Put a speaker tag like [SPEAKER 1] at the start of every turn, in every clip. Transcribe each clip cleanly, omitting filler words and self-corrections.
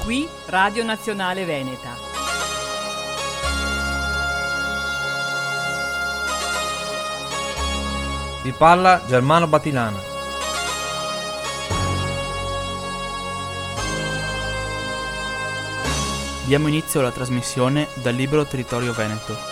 [SPEAKER 1] Qui Radio Nazionale Veneta.
[SPEAKER 2] Vi parla Germano Batilana.
[SPEAKER 3] Diamo inizio alla trasmissione dal Libero Territorio Veneto.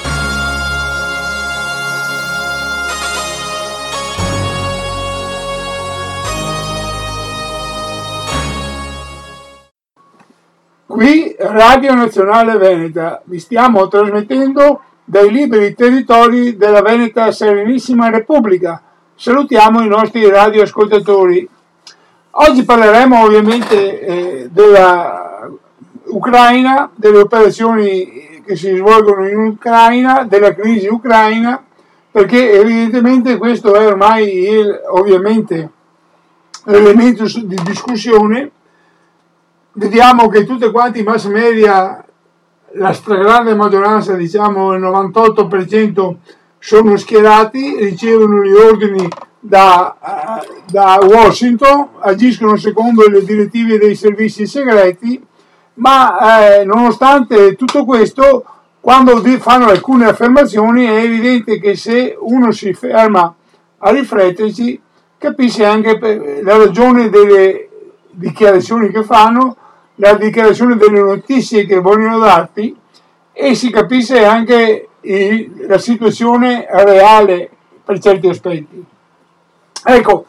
[SPEAKER 4] Qui Radio Nazionale Veneta, vi stiamo trasmettendo dai liberi territori della Veneta Serenissima Repubblica. Salutiamo i nostri radioascoltatori. Oggi parleremo ovviamente della Ucraina, delle operazioni che si svolgono in Ucraina, della crisi ucraina, perché evidentemente questo è ormai ovviamente l'elemento di discussione. Vediamo che tutti quanti i mass media, la stragrande maggioranza, diciamo il 98%, sono schierati, ricevono gli ordini da Washington, agiscono secondo le direttive dei servizi segreti, ma nonostante tutto questo, quando fanno alcune affermazioni è evidente che se uno si ferma a rifletterci, capisce anche la ragione delle dichiarazioni che fanno, la dichiarazione delle notizie che vogliono darti, e si capisce anche la situazione reale per certi aspetti. Ecco,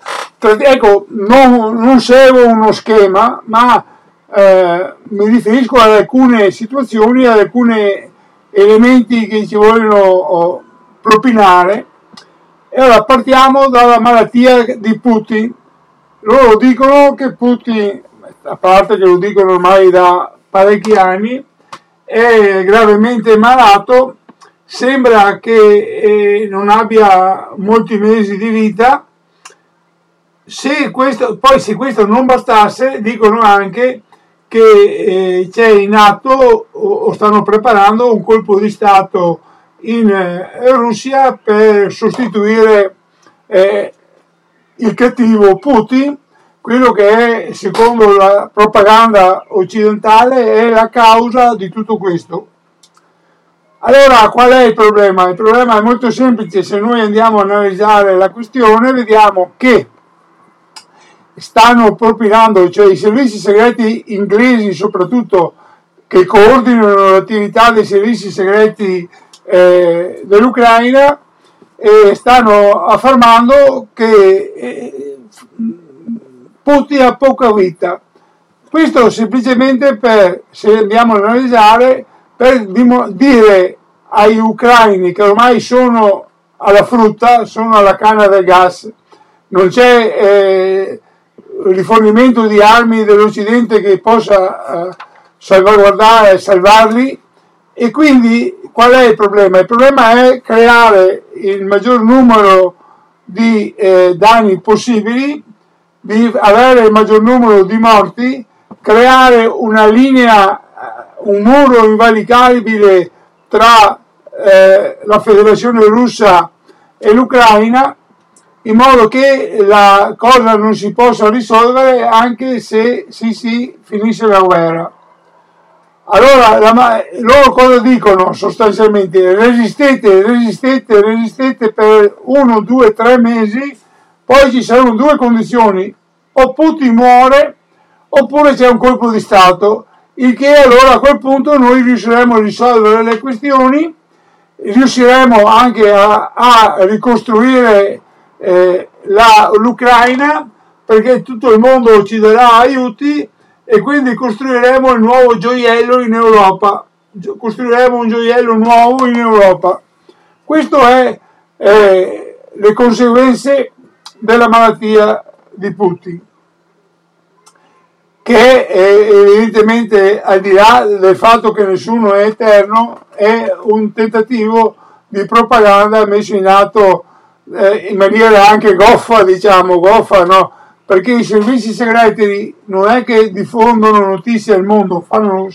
[SPEAKER 4] non seguo uno schema, ma mi riferisco ad alcune situazioni, ad alcuni elementi che ci vogliono propinare. E allora partiamo dalla malattia di Putin. Loro dicono che Putin, a parte che lo dicono ormai da parecchi anni, è gravemente malato, sembra che non abbia molti mesi di vita. Se questo non bastasse, dicono anche che c'è in atto o stanno preparando un colpo di Stato in Russia per sostituire il cattivo Putin, quello che è, secondo la propaganda occidentale, è la causa di tutto questo. Allora, qual è il problema? Il problema è molto semplice. Se noi andiamo a analizzare la questione, vediamo che stanno propinando, cioè i servizi segreti inglesi soprattutto, che coordinano l'attività dei servizi segreti dell'Ucraina, stanno affermando che Putin ha poca vita. Questo semplicemente se andiamo ad analizzare, per dire agli ucraini che ormai sono alla frutta, sono alla canna del gas, non c'è rifornimento di armi dell'Occidente che possa salvaguardare e salvarli, e quindi qual è il problema? Il problema è creare il maggior numero di danni possibili, di avere il maggior numero di morti, creare una linea, un muro invalicabile tra la Federazione Russa e l'Ucraina, in modo che la cosa non si possa risolvere anche se si finisse la guerra. Allora loro cosa dicono sostanzialmente? Resistete per 1, 2, 3 mesi, poi ci saranno due condizioni: o Putin muore oppure c'è un colpo di Stato, il che allora a quel punto noi riusciremo a risolvere le questioni, riusciremo anche a ricostruire l'Ucraina, perché tutto il mondo ci darà aiuti, e quindi costruiremo il nuovo gioiello in Europa, costruiremo un gioiello nuovo in Europa. Questo è le conseguenze della malattia di Putin, che evidentemente, al di là del fatto che nessuno è eterno, è un tentativo di propaganda messo in atto in maniera anche goffa, no? Perché i servizi segreti non è che diffondono notizie al mondo,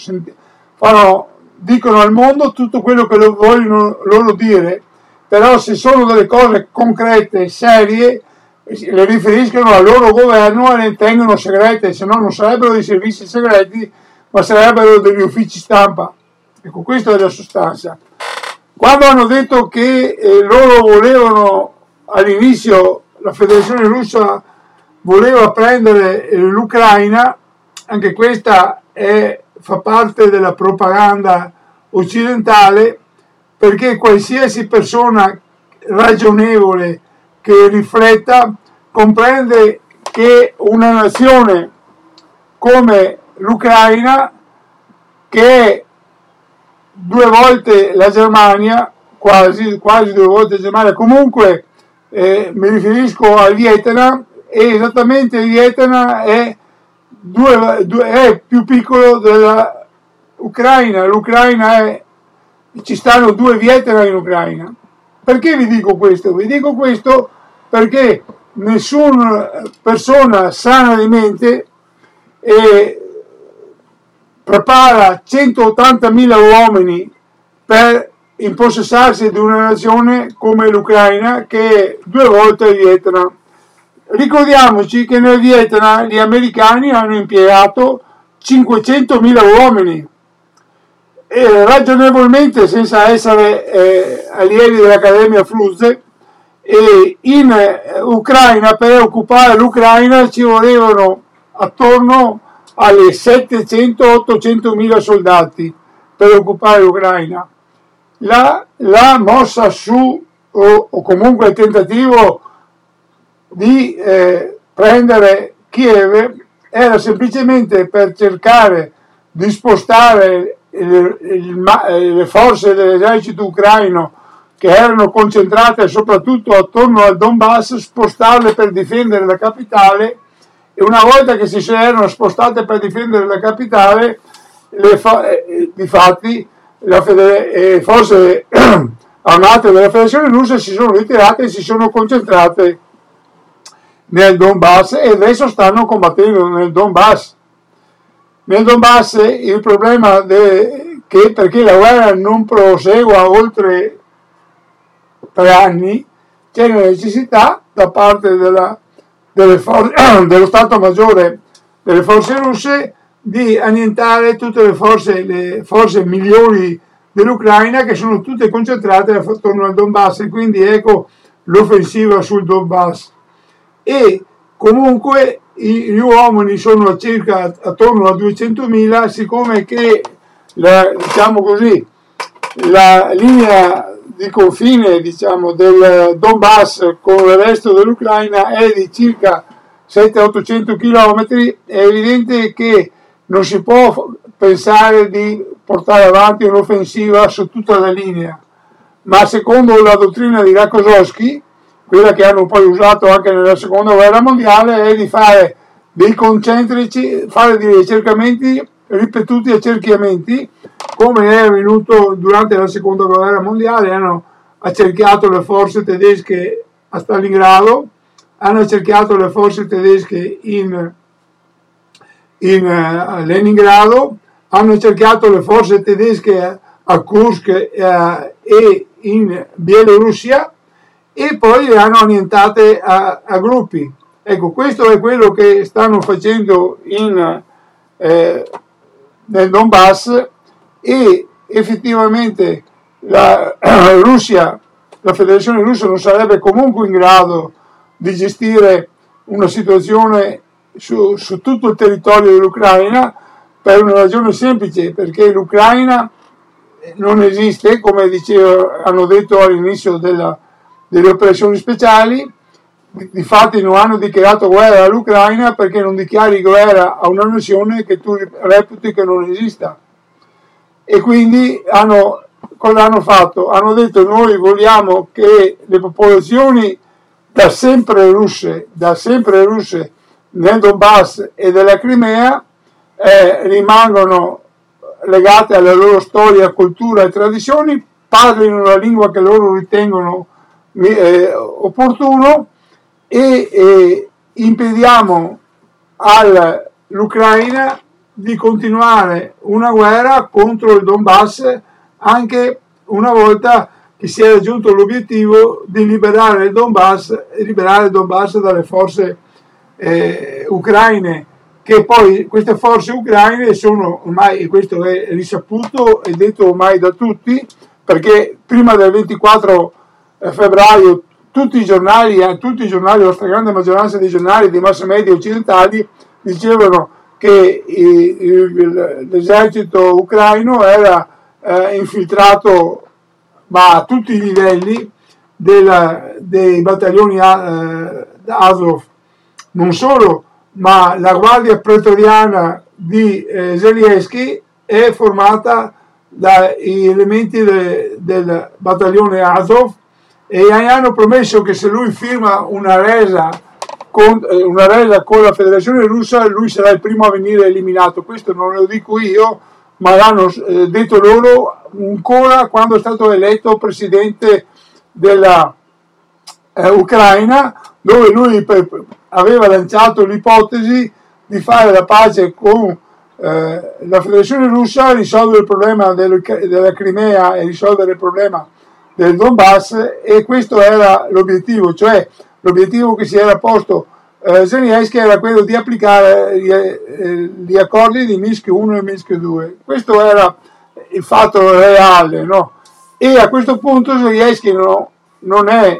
[SPEAKER 4] dicono al mondo tutto quello che vogliono loro dire, però se sono delle cose concrete, serie, le riferiscono al loro governo e le tengono segrete, se no non sarebbero dei servizi segreti, ma sarebbero degli uffici stampa. Ecco, questa è la sostanza. Quando hanno detto che loro volevano all'inizio, la Federazione Russa voleva prendere l'Ucraina, anche questa fa parte della propaganda occidentale, perché qualsiasi persona ragionevole che rifletta comprende che una nazione come l'Ucraina, che è 2 volte la Germania, quasi 2 volte la Germania, comunque mi riferisco al Vietnam, e esattamente il Vietnam è più piccolo della Ucraina. L'Ucraina ci stanno 2 Vietnam in Ucraina. Perché vi dico questo? Vi dico questo perché nessuna persona sana di mente prepara 180.000 uomini per impossessarsi di una nazione come l'Ucraina, che è 2 volte il Vietnam. Ricordiamoci che nel Vietnam gli americani hanno impiegato 500.000 uomini, e ragionevolmente, senza essere allievi dell'Accademia Fruzze, e in Ucraina, per occupare l'Ucraina ci volevano attorno alle 700-800.000 soldati per occupare l'Ucraina. La mossa su, o comunque il tentativo di prendere Kiev era semplicemente per cercare di spostare le forze dell'esercito ucraino, che erano concentrate soprattutto attorno al Donbass, spostarle per difendere la capitale, e una volta che si erano spostate per difendere la capitale, difatti le forze armate della Federazione Russa si sono ritirate e si sono concentrate nel Donbass, e adesso stanno combattendo nel Donbass. Nel Donbass il problema che perché la guerra non prosegua oltre 3 anni, c'è la necessità da parte dello Stato Maggiore delle forze russe di annientare tutte le forze migliori dell'Ucraina, che sono tutte concentrate attorno al Donbass, e quindi ecco l'offensiva sul Donbass. E comunque gli uomini sono circa attorno a 200.000, siccome che diciamo così, la linea di confine, diciamo, del Donbass con il resto dell'Ucraina è di circa 700-800 km, è evidente che non si può pensare di portare avanti un'offensiva su tutta la linea, ma secondo la dottrina di Rokossovskij, quella che hanno poi usato anche nella seconda guerra mondiale, è di fare dei concentrici, fare dei cercamenti ripetuti, accerchiamenti, come è avvenuto durante la seconda guerra mondiale. Hanno accerchiato le forze tedesche a Stalingrado, hanno accerchiato le forze tedesche in Leningrado, hanno accerchiato le forze tedesche a Kursk e in Bielorussia, e poi le hanno annientate a gruppi. Ecco, questo è quello che stanno facendo nel Donbass, e effettivamente la Federazione Russa non sarebbe comunque in grado di gestire una situazione su tutto il territorio dell'Ucraina, per una ragione semplice, perché l'Ucraina non esiste, come hanno detto all'inizio delle operazioni speciali. Difatti non hanno dichiarato guerra all'Ucraina, perché non dichiari guerra a una nazione che tu reputi che non esista. E quindi cosa hanno fatto? Hanno detto: noi vogliamo che le popolazioni da sempre russe nel Donbass e della Crimea rimangono legate alla loro storia, cultura e tradizioni, parlino la lingua che loro ritengono opportuno, e impediamo all'Ucraina di continuare una guerra contro il Donbass, anche una volta che si è raggiunto l'obiettivo di liberare il Donbass dalle forze ucraine, che poi queste forze ucraine sono ormai, e questo è risaputo e detto ormai da tutti, perché prima del 24 febbraio tutti i giornali, la stragrande maggioranza dei giornali dei mass media occidentali dicevano che l'esercito ucraino era infiltrato a tutti i livelli dei battaglioni Azov. Non solo, ma la guardia pretoriana di Zelensky è formata dagli elementi del battaglione Azov, e gli hanno promesso che se lui firma una resa con la Federazione Russa, lui sarà il primo a venire eliminato. Questo non lo dico io, ma l'hanno detto loro ancora quando è stato eletto presidente della Ucraina, dove lui aveva lanciato l'ipotesi di fare la pace con la Federazione Russa, risolvere il problema della Crimea e risolvere il problema del Donbass, e questo era l'obiettivo, cioè l'obiettivo che si era posto Zelensky era quello di applicare gli accordi di Minsk 1 e Minsk 2. Questo era il fatto reale, no? E a questo punto Zelensky non è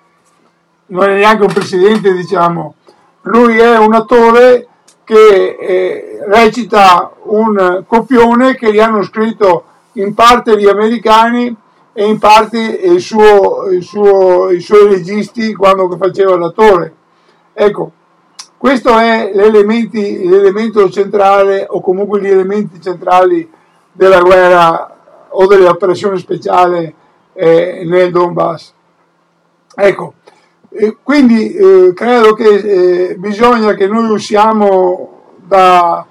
[SPEAKER 4] neanche un presidente, diciamo, lui è un attore che recita un copione che gli hanno scritto in parte gli americani e in parte i suoi registi quando faceva l'attore. Ecco, questo è l'elemento centrale, o comunque gli elementi centrali della guerra o dell'operazione speciale nel Donbass. Ecco, quindi credo che bisogna che noi usciamo dalla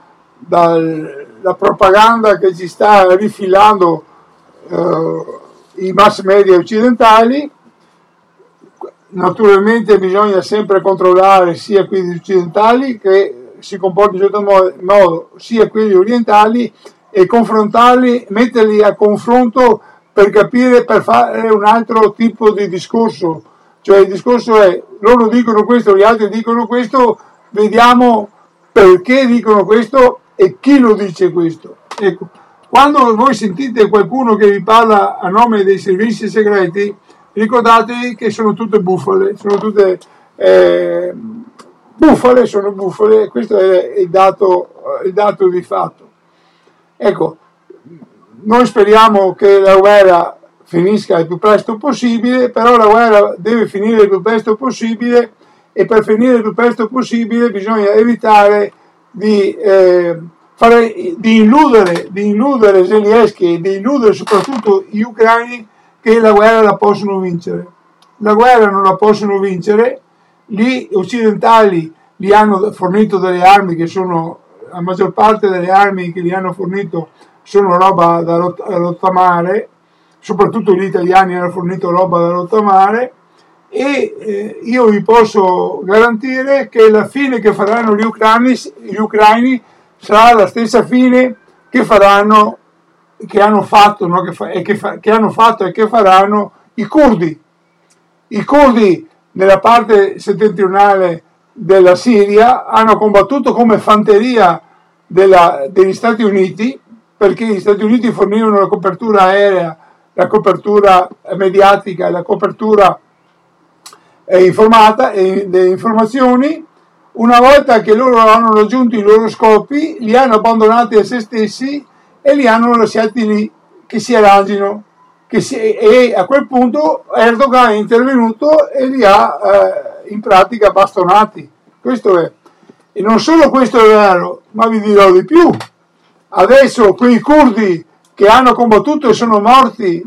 [SPEAKER 4] propaganda che ci sta rifilando i mass media occidentali. Naturalmente bisogna sempre controllare sia quelli occidentali che si comportano in un certo modo, sia quelli orientali, e confrontarli, metterli a confronto per capire, per fare un altro tipo di discorso. Cioè il discorso è: loro dicono questo, gli altri dicono questo, vediamo perché dicono questo e chi lo dice questo. Ecco, quando voi sentite qualcuno che vi parla a nome dei servizi segreti, ricordatevi che sono tutte bufale, sono tutte bufale, questo è il dato di fatto. Ecco, noi speriamo che la guerra finisca il più presto possibile, però la guerra deve finire il più presto possibile, e per finire il più presto possibile bisogna evitare di illudere Zelensky, di illudere soprattutto gli ucraini che la guerra la possono vincere. La guerra non la possono vincere, gli occidentali gli hanno fornito delle armi che sono, la maggior parte delle armi che gli hanno fornito sono roba da rottamare, soprattutto gli italiani hanno fornito roba da rottamare, e io vi posso garantire che la fine che faranno gli ucraini sarà la stessa fine che faranno, che hanno fatto, no? che hanno fatto e che faranno i curdi. I curdi nella parte settentrionale della Siria hanno combattuto come fanteria degli Stati Uniti, perché gli Stati Uniti fornivano la copertura aerea, la copertura mediatica e la copertura informata e delle informazioni. Una volta che loro hanno raggiunto i loro scopi, li hanno abbandonati a se stessi e li hanno lasciati lì che si arrangino, e a quel punto Erdogan è intervenuto e li ha in pratica bastonati. Questo è. E non solo questo è vero, ma vi dirò di più. Adesso quei curdi che hanno combattuto e sono morti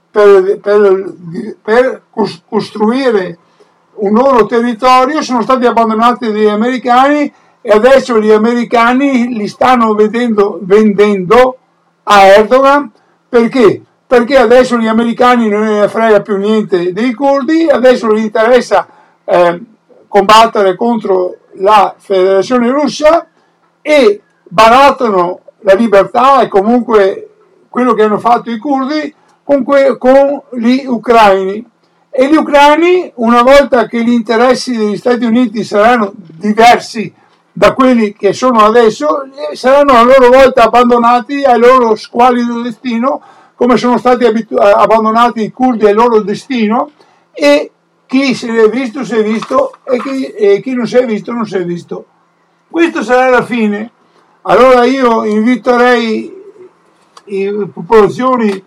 [SPEAKER 4] per costruire un loro territorio sono stati abbandonati dagli americani, e adesso gli americani li stanno vendendo a Erdogan. Perché? Perché adesso gli americani non ne frega più niente dei curdi, adesso gli interessa combattere contro la Federazione Russa, e barattano la libertà e comunque quello che hanno fatto i curdi con gli ucraini. E gli ucraini, una volta che gli interessi degli Stati Uniti saranno diversi da quelli che sono adesso, saranno a loro volta abbandonati al loro squallido destino, come sono stati abbandonati i curdi al loro destino, e chi se ne è visto si è visto e chi non si è visto non si è visto. Questo sarà la fine. Allora io inviterei le popolazioni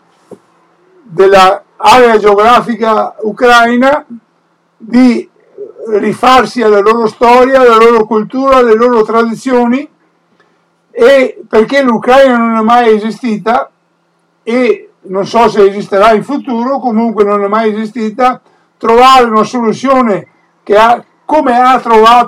[SPEAKER 4] dell'area geografica ucraina di rifarsi alla loro storia, alla loro cultura, alle loro tradizioni, e perché l'Ucraina non è mai esistita e non so se esisterà in futuro, comunque non è mai esistita, trovare una soluzione che come hanno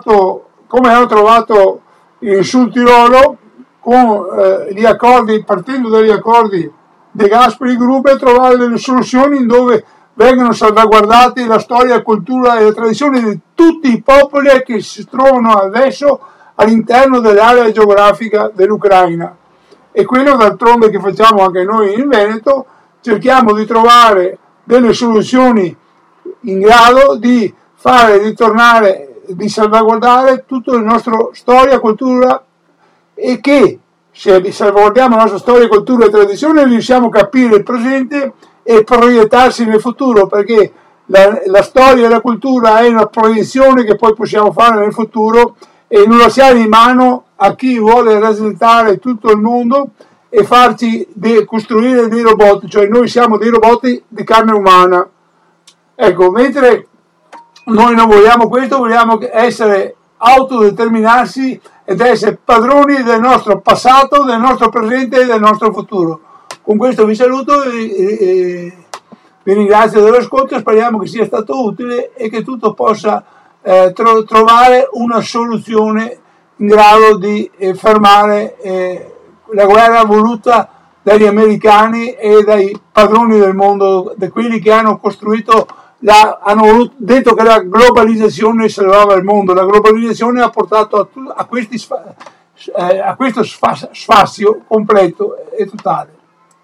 [SPEAKER 4] trovato sul Tirolo, con gli accordi, partendo dagli accordi De Gasperi Group, trovare delle soluzioni dove vengono salvaguardate la storia, la cultura e le tradizioni di tutti i popoli che si trovano adesso all'interno dell'area geografica dell'Ucraina. E quello d'altronde che facciamo anche noi in Veneto, cerchiamo di trovare delle soluzioni in grado di fare ritornare, di salvaguardare tutta la nostra storia, cultura, e che se salvaguardiamo la nostra storia, cultura e tradizione riusciamo a capire il presente e proiettarsi nel futuro, perché la storia e la cultura è una proiezione che poi possiamo fare nel futuro e non lasciare in mano a chi vuole rasentare tutto il mondo e farci costruire dei robot, cioè noi siamo dei robot di carne umana. Ecco, mentre noi non vogliamo questo, vogliamo autodeterminarsi ed essere padroni del nostro passato, del nostro presente e del nostro futuro. Con questo vi saluto e vi ringrazio dell'ascolto, speriamo che sia stato utile e che tutto possa trovare una soluzione in grado di fermare la guerra voluta dagli americani e dai padroni del mondo, di quelli che hanno costruito, hanno detto che la globalizzazione salvava il mondo. La globalizzazione ha portato a questo sfascio completo e totale.